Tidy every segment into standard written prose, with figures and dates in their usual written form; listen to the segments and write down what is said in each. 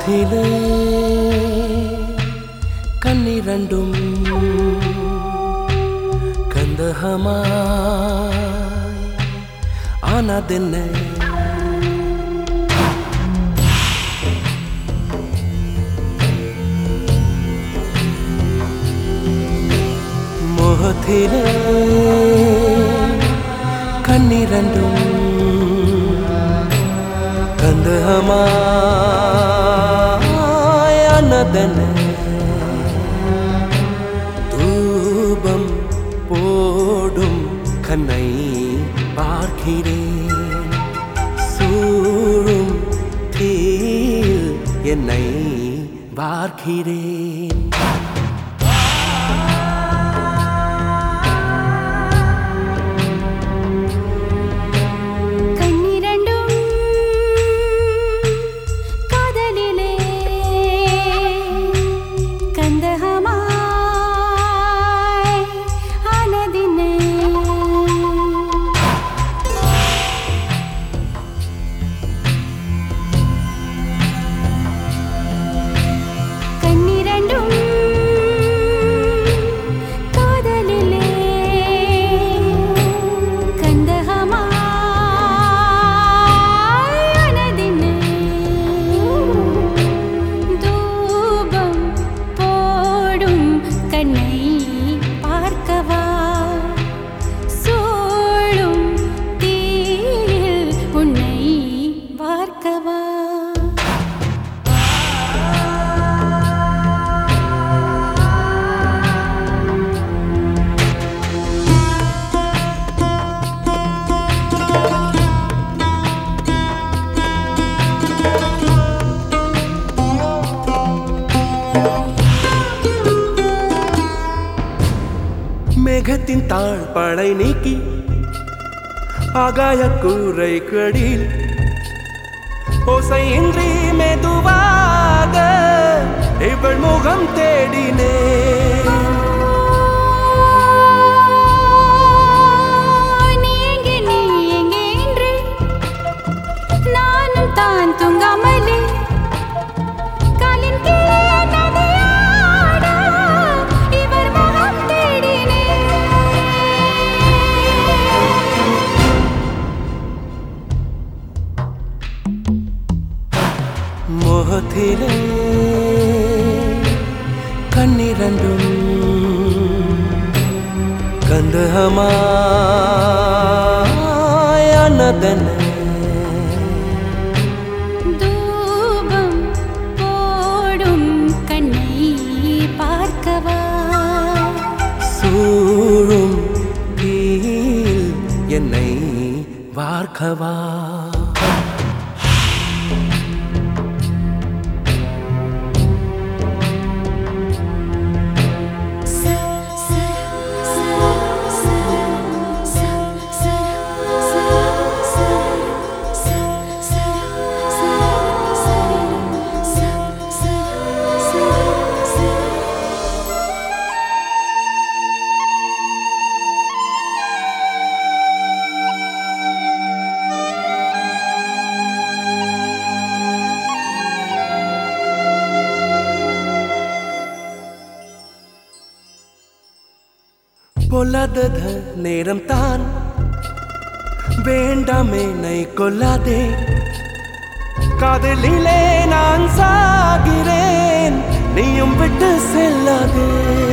முகத்திலே கண்ணிரண்டும் கந்தகமாய் ஆனதென்ன முகத்திலே கண்ணிரண்டும் கந்தகமாய் ஆனதென்ன தூபம் போடும் கண்ணை பார்க்கிறேன் சூழும் தீயில் என்னை பார்க்கிறேன் மேகத்தின் தாழ்படை நீக்கி ஆகாய கூரை கடில் ஓசையின்றி மெதுவாக இவள் முகம் தேடினே நானும் தான் தூங்காமலே முகத்திலே கண்ணிரண்டும் கந்தகமாய் ஆனதென்ன தூபம் போடும் கண்ணை பார்க்கவா சூழும் தீயில் என்னை பார்க்கவா பொல்லாதத நேரம் தான் வேண்டாமே நை கொல்லாதே காதலிலே நான் சாகிறேன் நீயும் விட்டு செல்லாதே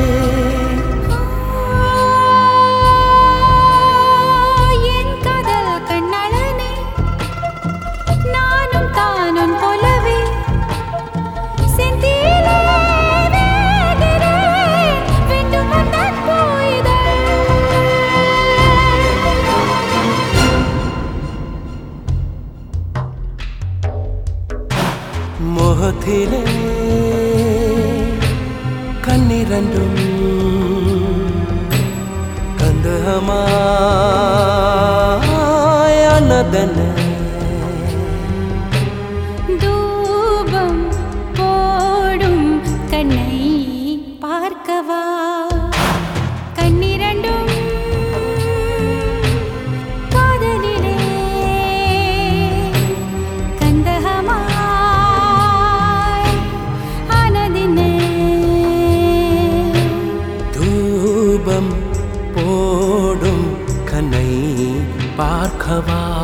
என் காதல் கண்ணழனே நானும் தானும் போலவே செந்திலே முகத்திலே கண்ணிரண்டும் கந்தகமாய் ஆனதென்ன தூபம் போடும் கண்ணை பார்க்கவா கண்ணிரண்டும் காதலிலே கந்தகமாய் பார்க்கவா